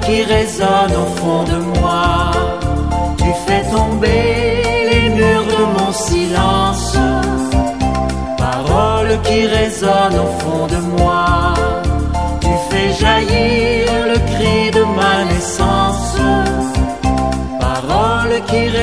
qui résonnent au fond de moi. Tu fais tomber les murs de mon silence. Paroles qui résonnent au fond de moi. Tu fais jaillir le cri de ma naissance. Paroles qui